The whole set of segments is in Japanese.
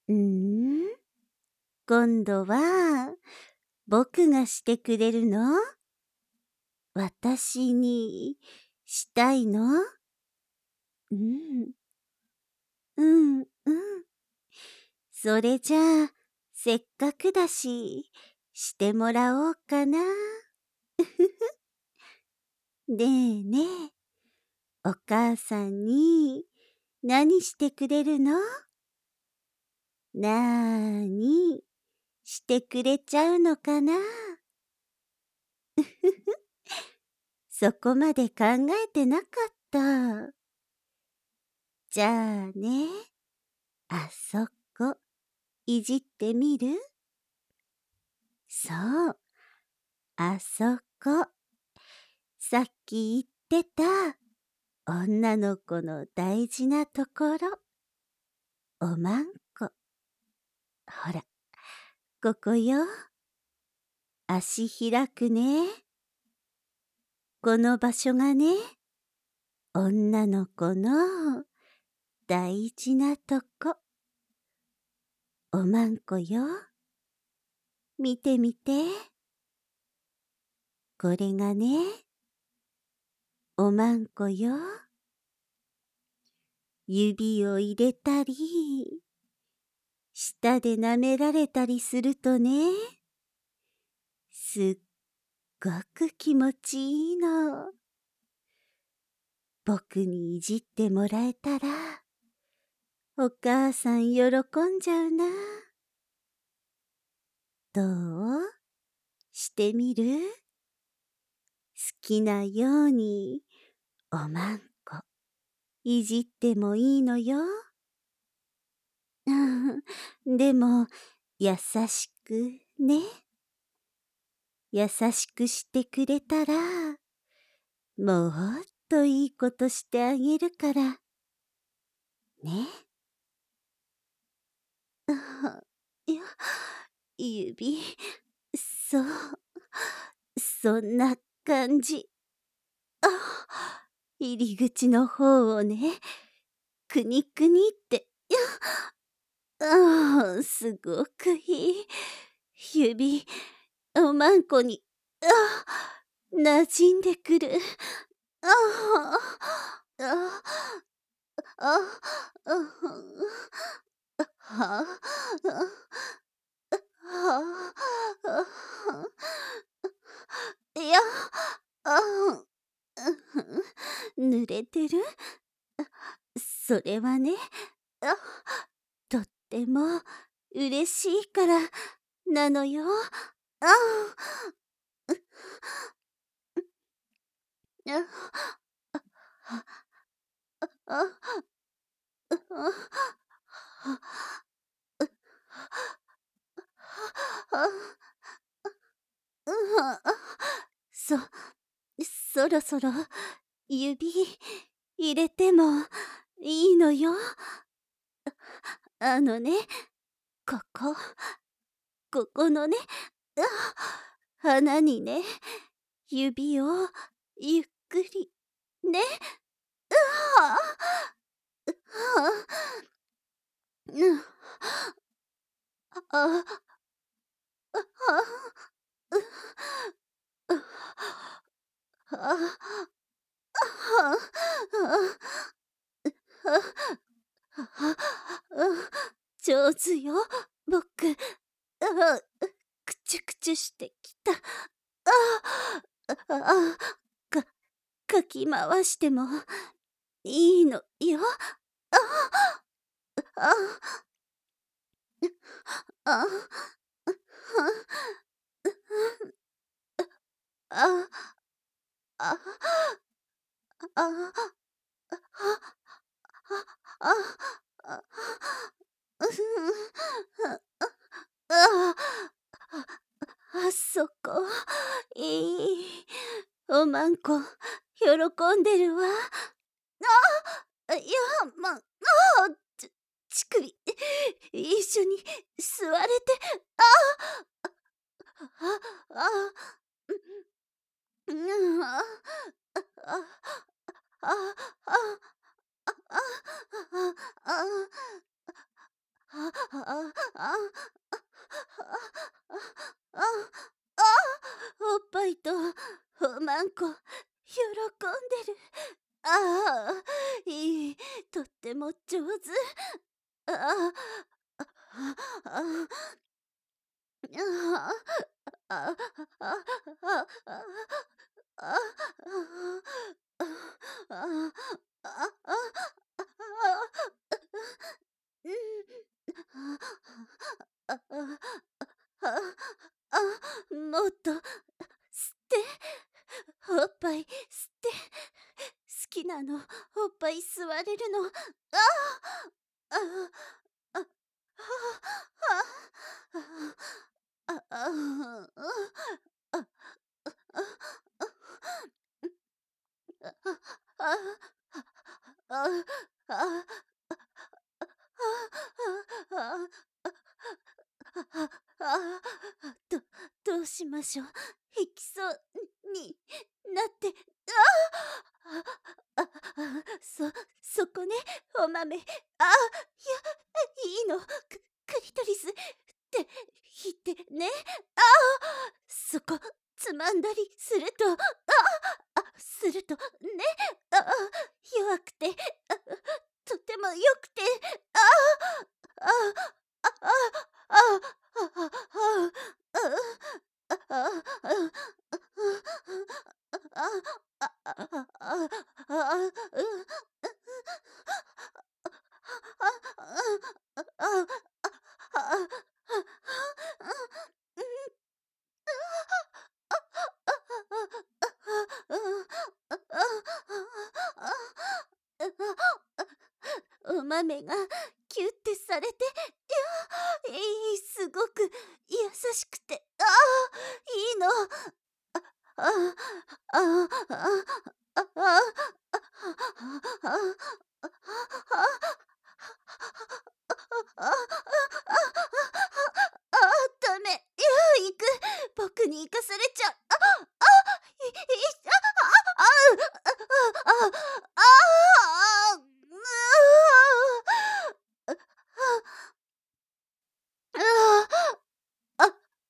うーん、今度は僕がしてくれるの？私にしたいの？うん、うん、うん。それじゃあ、せっかくだし、してもらおうかな。ねえねえ、お母さんに何してくれるの？なーにしてくれちゃうのかな？そこまで考えてなかった。じゃあね、あそこ、いじってみる？そう、あそこ。さっき言ってた女の子の大事なところ。おまんこ。ほら、ここよ。足開くね。この場所がね、女の子の大事なとこ。おまんこよ。見てみて。これがね、おまんこよ。指を入れたり、舌で舐められたりするとね、すっごく気持ちいいの。僕にいじってもらえたら、お母さん喜んじゃうな。どう？してみる？好きなように、おまんこ、いじってもいいのよ。でも、優しくね。優しくしてくれたら、もっといいことしてあげるから。ね。いや、指、そう、そんな感じ。あ、入り口の方をね、くにくにって、すごくいい。指、おまんこに、馴染んでくる。ああ、ああ、あはいや、あ濡れてる？それはね、あ、とっても嬉しいからなのよ。ああ、あ、そ、そろそろ指入れてもいいのよ。あのね、ここ、ここのね、鼻にね、指をゆっくり、ね、はあ、はあ、うん、あ、あ、あ、上手よ、僕。くちゅくちゅしてきた。か、かき回してもいいのよ。あ、あ、あ、あ、あ、あ、そこ、いい。おまんこ、喜んでるわ。いや、ま、乳首、一緒に座れて、あ、あ、うん、あ、あ、あ、あ、あ、あ、あ、 あ、あ、おっぱいとおまんこ、喜んでる。ああ、いい、とっても上手。ああ、あ、あ、あ、あ、あ、あ、あ、あ、うん。もっと吸って、おっぱい吸って、好きなの、おっぱい吸われるの。ああ、あ、あ、あ、あ、あ、あ、あ、どうしましょう。いきそうになって、そこね、お豆。いいの、クリトリスって言ってね。そこ、つまんだりすると、すると、ね、弱くて、とても良くて、ああ、あ、あ、あ、あ、あ、あ、お豆がキュッてされて、すごく優しくて、いいの。ああ、ああ、ああ、ダメ。行く。僕に行かされちゃう。い、い、あ、あ、あ、あ、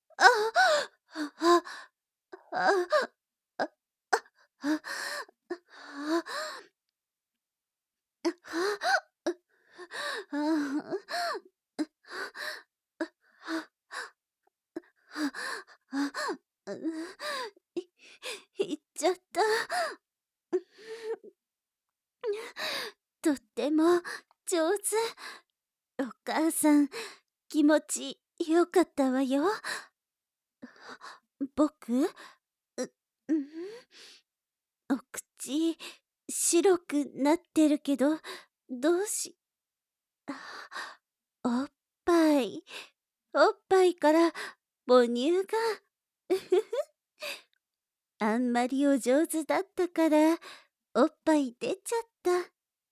行っちゃった。とっても上手。お母さん、気持ちよかったわよ。僕、うん、お口、白くなってるけど、どうし、おっぱい、おっぱいから母乳が、あんまりお上手だったから、おっぱい出ちゃった。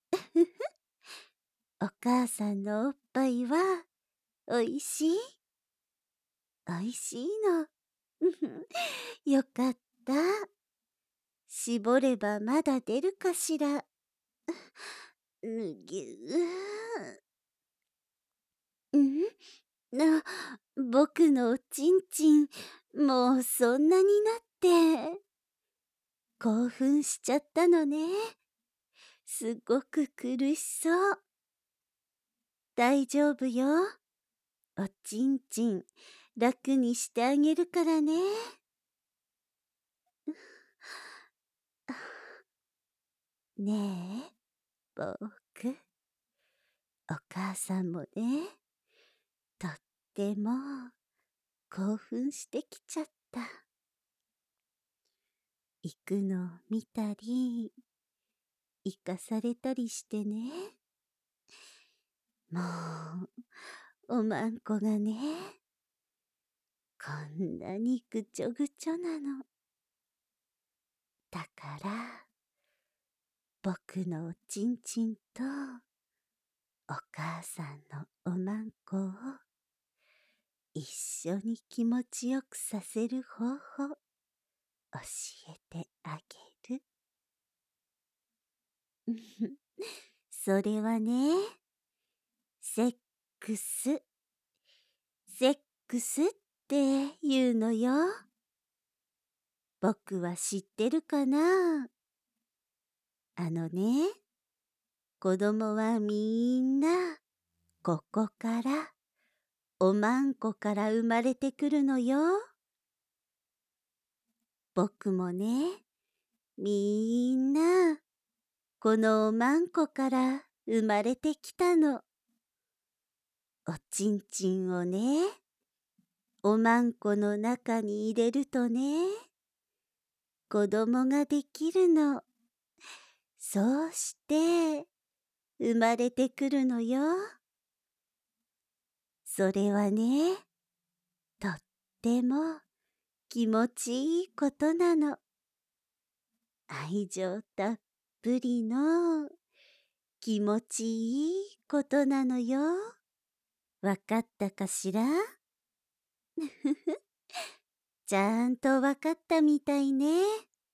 お母さんのおっぱいは、おいしい？おいしいの。よかった。絞ればまだ出るかしら。ぬぎゅな、僕のおちんちん、もうそんなになって。興奮しちゃったのね。すごく苦しそう。大丈夫よ。おちんちん、楽にしてあげるからね。ねえ、僕。お母さんもね、とっても興奮してきちゃった。行くの見たり、行かされたりしてね。もう、おまんこがね、こんなにぐちょぐちょなの。だから、僕のおちんちんと、お母さんのおまんこを、一緒に気持ちよくさせる方法、教えてあげる。それはね、せっクス、セックスって言うのよ。僕は知ってるかな？あのね、子供はみんな、ここから、おまんこから生まれてくるのよ。僕もね、みんな、このおまんこから生まれてきたの。おちんちんをね、おまんこの中に入れるとね、子供ができるの。そうして、生まれてくるのよ。それはね、とっても気持ちいいことなの。愛情たっぷりの気持ちいいことなのよ。わかったかしら？ちゃんとわかったみたいね。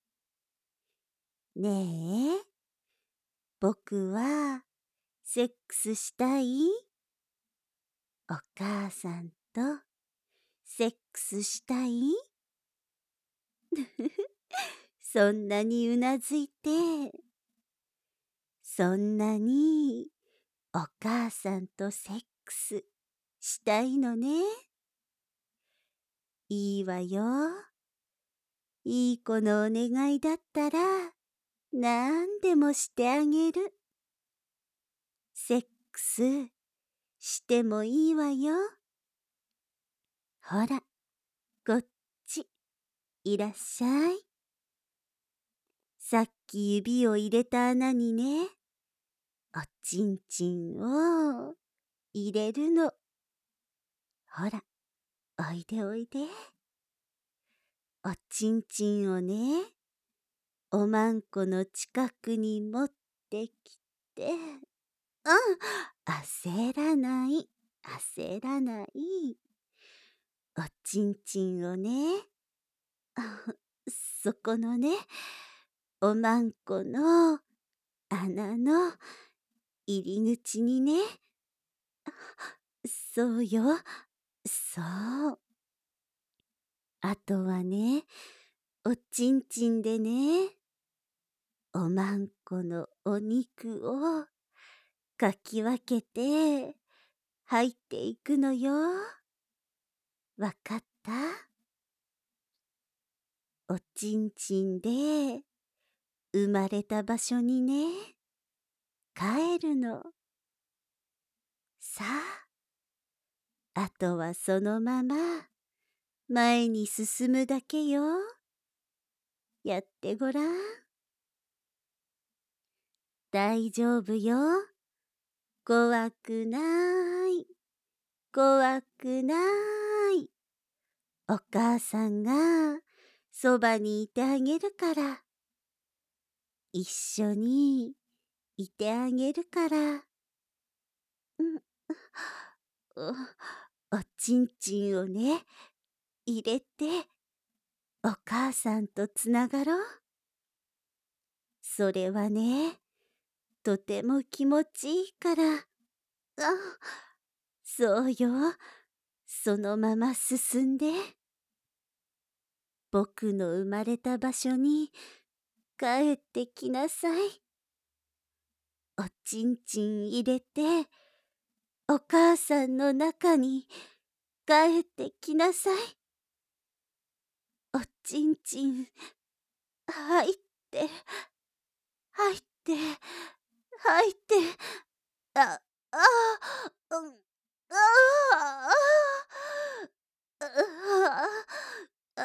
ねえ、僕はセックスしたい？お母さんとセックスしたい？そんなにうなずいて、そんなにお母さんとセックスしたいのね。いいわよ。いい子のお願いだったら、なんでもしてあげる。セックスしてもいいわよ。ほら、こっち、いらっしゃい。さっき指を入れた穴にね、おちんちんを入れるの。ほら、おいでおいで。おちんちんをね、おまんこの近くに持ってきて、焦らない、焦らない。おちんちんをね、そこのね、おまんこの穴の入り口にね、そうよ、そう。あとはね、おちんちんでね、おまんこのお肉をかき分けて入っていくのよ。わかった？おちんちんで生まれた場所にね、帰るの。さあ、あとはそのまま前に進むだけよ。やってごらん。大丈夫よ。怖くない。怖くない。お母さんがそばにいてあげるから。一緒にいてあげるから。うん、おおちんちんをね、入れて、お母さんとつながろう。それはね、とても気持ちいいから。そうよ。そのまま進んで。僕の生まれた場所に帰ってきなさい。おちんちん入れて、お母さんの中に帰ってきなさい。おちんちん、入って、入って、入って、あ、あ、うん、あ、あ、あ、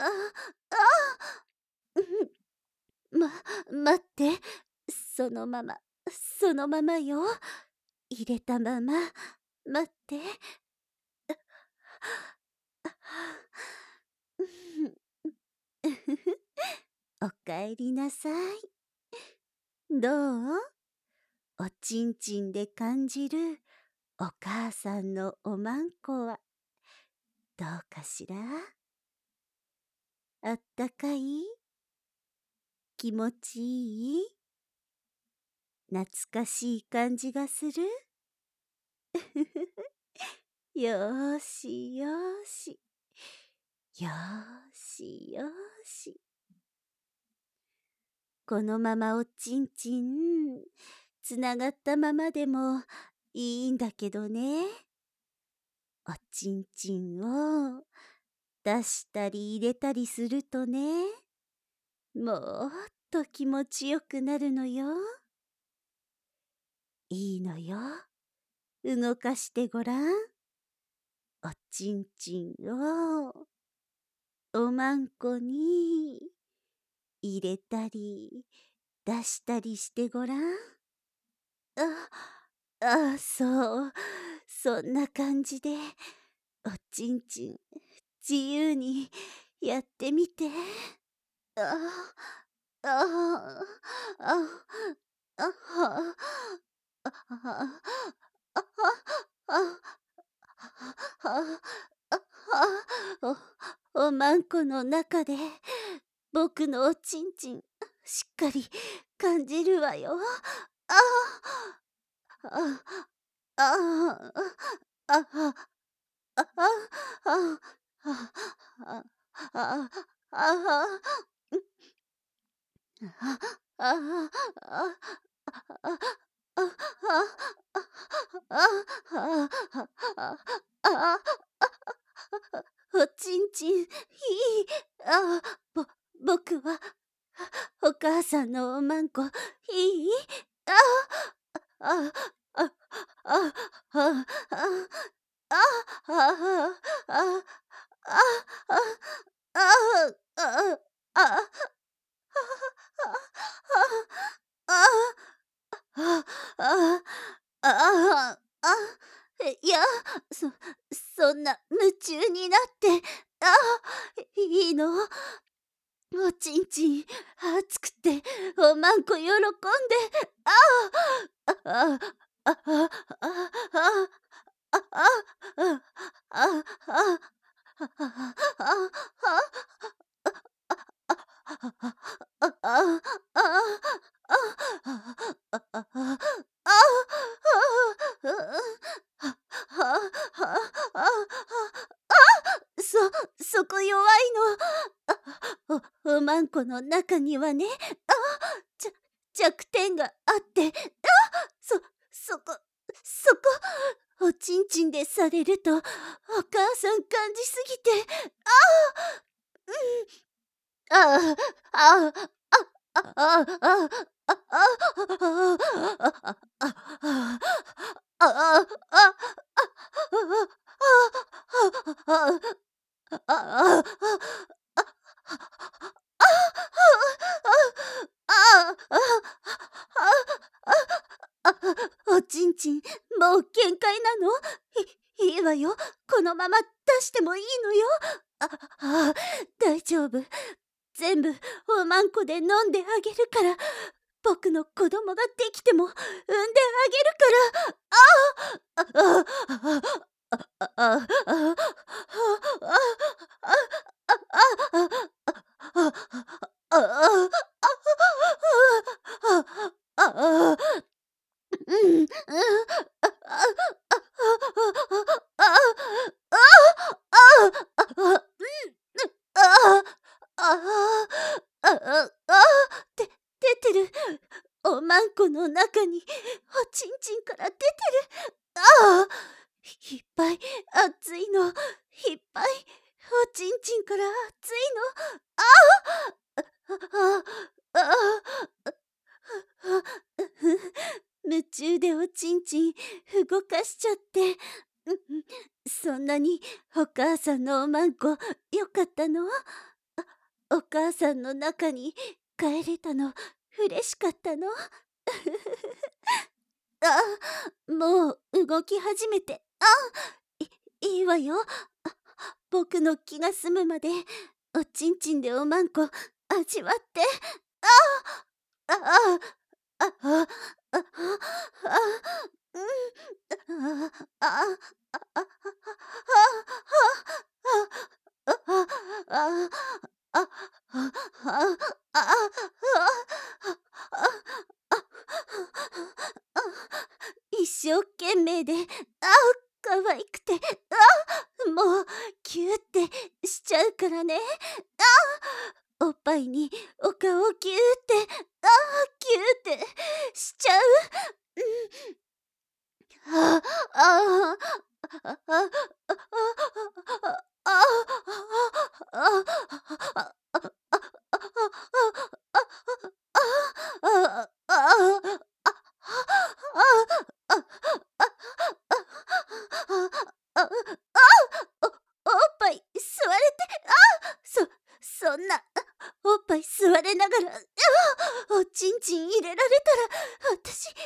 待って、そのまま、そのままよ。入れたまま、待って。おかえりなさい。どう？おちんちんで感じるお母さんのおまんこはどうかしら？あったかい？気持ちいい？懐かしい感じがする？ よーしよーし。よーしよーし。このままおちんちん、つながったままでもいいんだけどね。おちんちんを出したり入れたりするとね、もっと気持ちよくなるのよ。いいのよ。動かしてごらん。おちんちんをおまんこに入れたり出したりしてごらん。そう。そんな感じで、おちんちん、自由にやってみて。ああ、ああ、ああ、ああ、おまんこの中で僕のおちんちんしっかり感じるわよ。ああ、ああ、ああ、ああ、ああ、ああ、ああ、おちんちん、いい。あ、僕は、お母さんのおまんこ、いい。あ、あ、あ、あ、あ、あ、あ、あ、あ、あ、あ、あ、あ、あ、あ、いや、そんな夢中になって、いいの？おちんちん、熱くて、おまんこ喜んで、ああ、あ、あ、あ、あ、あ、あ、あ、あ、あ、そこ弱いの。おまんこの中にはね、ちゃ弱点があって、そ、そこ、そこ、おちんちんでされると、お母さん感じすぎて、ああ、ああ、ああ、ああ、ああ、おちんちん、もう限界なの？いいわよ。このまま出してもいいのよ。大丈夫。全部おまんこで飲んであげるから。僕の子供ができても産んであげるから。出てる。おまんこの中におちんちんから出てる。いっぱい熱いの。いっぱいおちんちんから熱いの。夢中でおちんちん動かしちゃって。そんなにお母さんのおまんこよかったの？お母さんの中に帰れたの嬉しかったの？もう動き始めて。いいわよ。僕の気が済むまでおちんちんでおまんこ味わって。ああああああうんあああ一生懸命で、可愛くて、 キューってしちゃうからね。おっぱいにお顔をギューって、ギューってしちゃう。あああああおっぱい吸われて、そんな、おっぱい吸われながら、おちんちん入れられたら、私、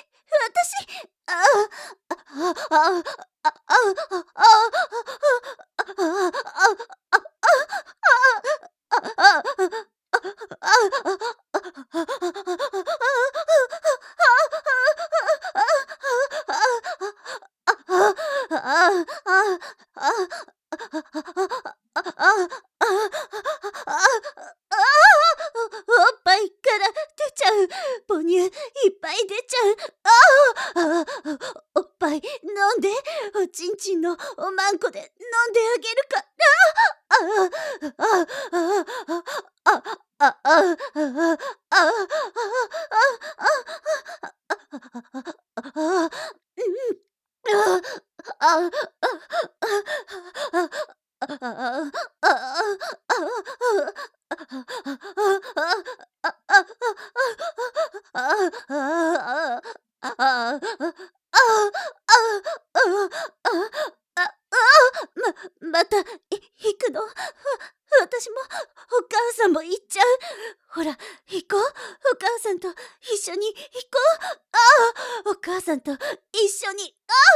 おっぱいから出ちゃう。母乳いっぱい出ちゃう。おっぱい飲んで、おちんちんのおまんこで飲んであげるか。また、行くの？私も、お母さんも行っちゃう。ほら、行こう。お母さんと一緒に行こう。お母さんと一緒に。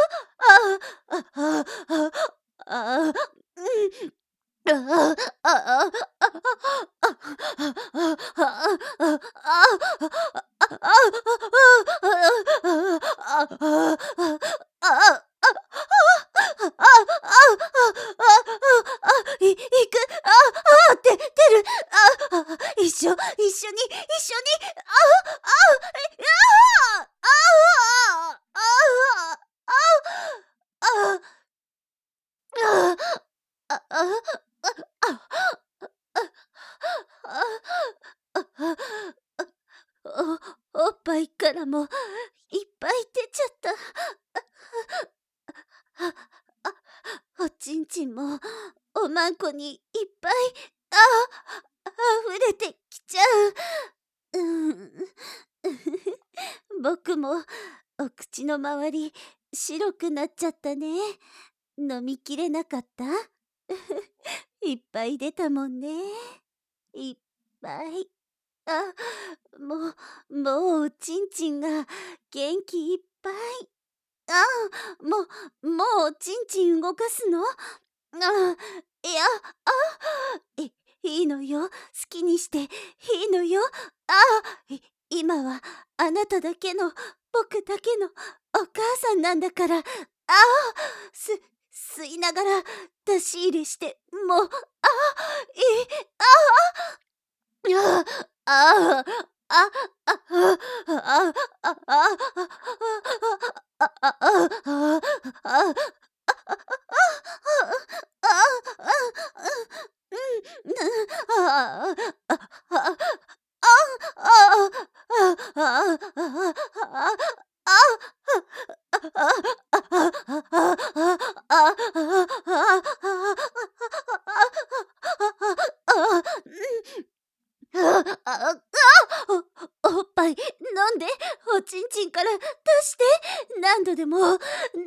行く。出る。一緒に、おっぱいからもいっぱい出ちゃった。おちんちんもおまんこにいっぱい溢れてきちゃう。僕もお口の周り白くなっちゃったね。飲みきれなかった？いっぱい出たもんね。いっぱい。もうおちんちんが元気いっぱい。もうおちんちん動かすの？いや、いいのよ。好きにしていいのよ。今はあなただけの、僕だけのお母さんなんだから。吸いながら出し入れして、もう、おっぱい飲んで、おちんちんから出して。何度でもいいから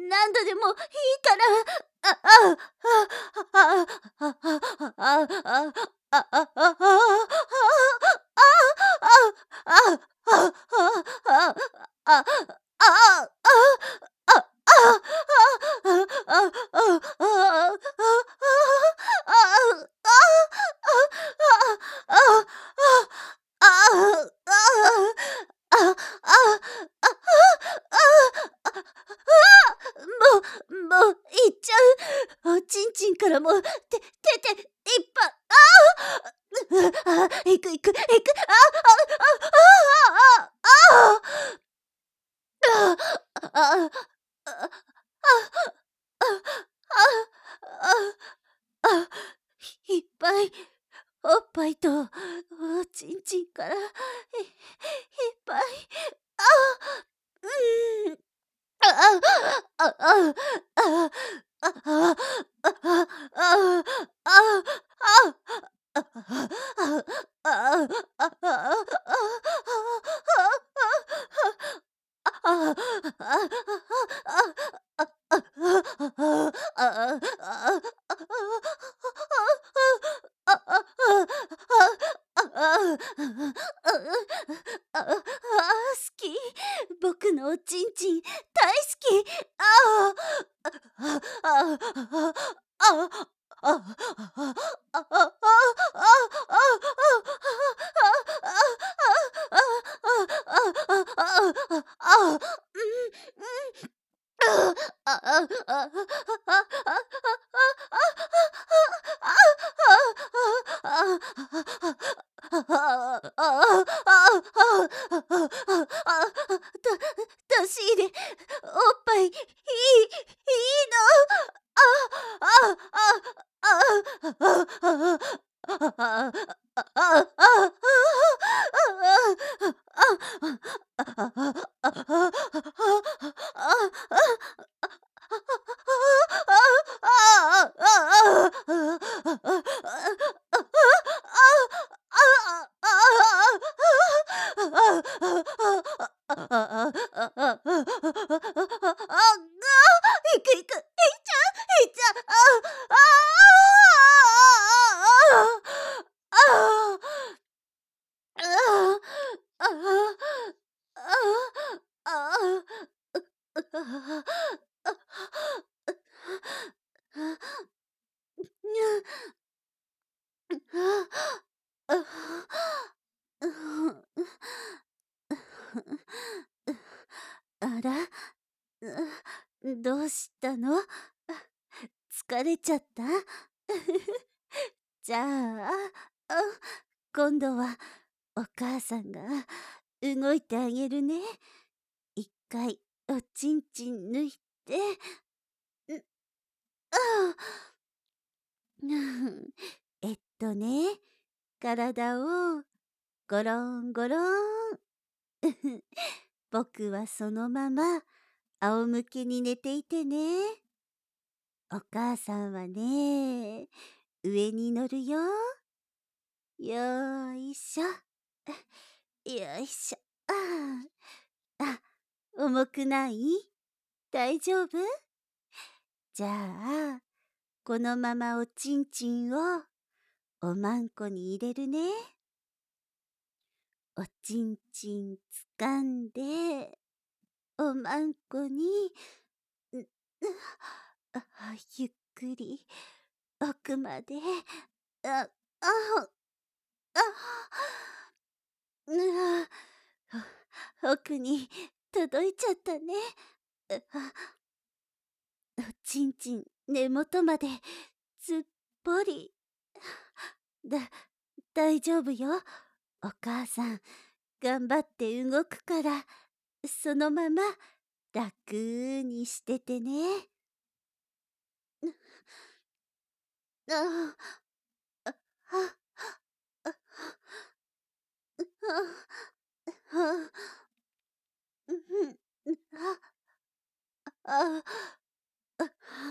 もういっちゃう。おちんちんからもいっぱい。行く。 あ、いっぱいおっぱいとおちんちんからいっぱい、あ、うん、ああ、ああ、ああ、ああ、ああ、ああ、あ好き。僕のおちんちん大好き。ああ、ああ、ああ、ああ、出し入れ、おっぱい、いいの。いくいく、いっちゃう、いっちゃう、あら、どうしたの？疲れちゃった？じゃあ、今度はお母さんが動いてあげるね。一回おちんちん抜いて、あね、体をゴロンゴロン。僕はそのまま仰向けに寝ていてね。お母さんはね、上に乗るよ。よーいしょ。よいしょ。あ、重くない？大丈夫？じゃあ、このままおちんちんをおまんこに入れるね。おちんちんつかんで、おまんこに、うあゆっくり奥まで、あ、あ、あ、あ、奥に届いちゃったね。おちんちん根元までずっぽり。だ、大丈夫よ。お母さん、頑張って動くから、そのまま楽にしててね。ああ、あ、あ、あ、うん、あ、あ、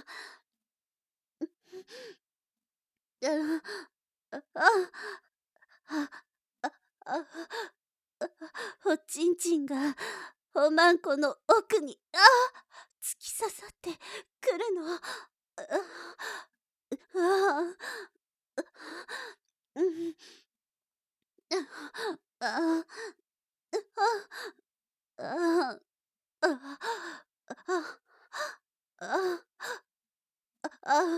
あ、あ、あ、おちんちんがおまんこの奥に、突き刺さってくるの。あうん、あああああ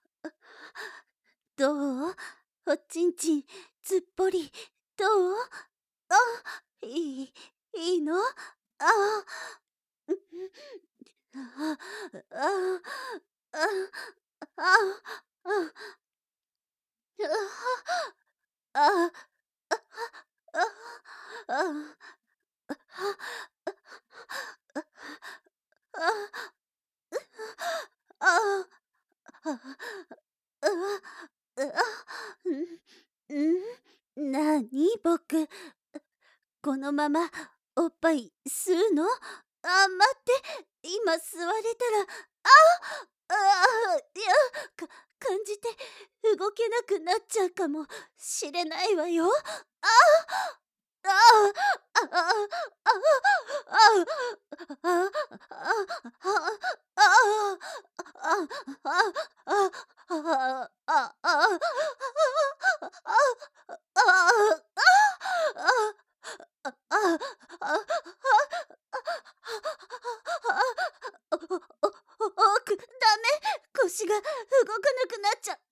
どう？おちんちんずっぽりどう？いいの？うんあああああああままおっぱい吸うの？待って、今吸われたら、いや、感じて動けなくなっちゃうかもしれないわよ。ああ、ああ、ああ、ああ、ダメ、腰が動かなくなっちゃう。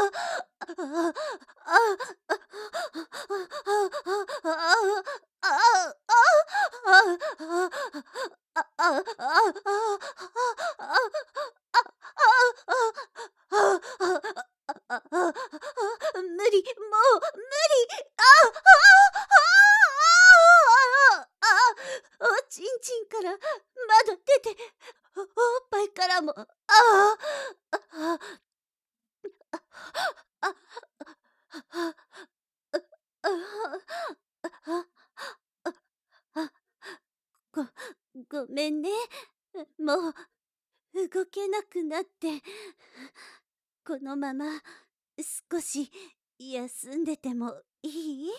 無理、もう無理。おちんちんからまだ出て、おっぱいからも、ご、ごめんね。もう動けなくなって、このまま少し休んでてもいい？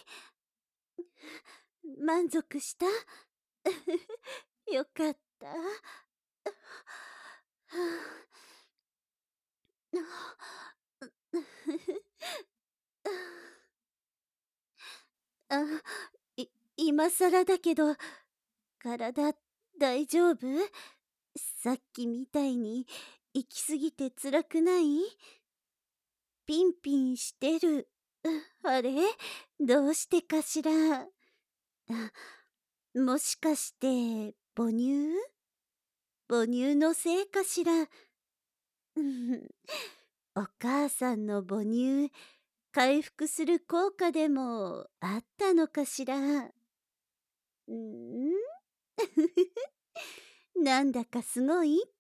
満足した？よかった。あ、今さらだけど、体大丈夫？さっきみたいに行き過ぎて辛くない？ピンピンしてる。あれ？どうしてかしら？もしかして母乳？母乳のせいかしら？お母さんの母乳回復する効果でもあったのかしら？なんだかすごいって？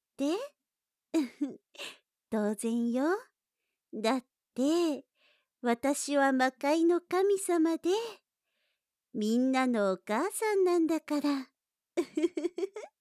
当然よ。だって私は魔界の神様でみんなのお母さんなんだから。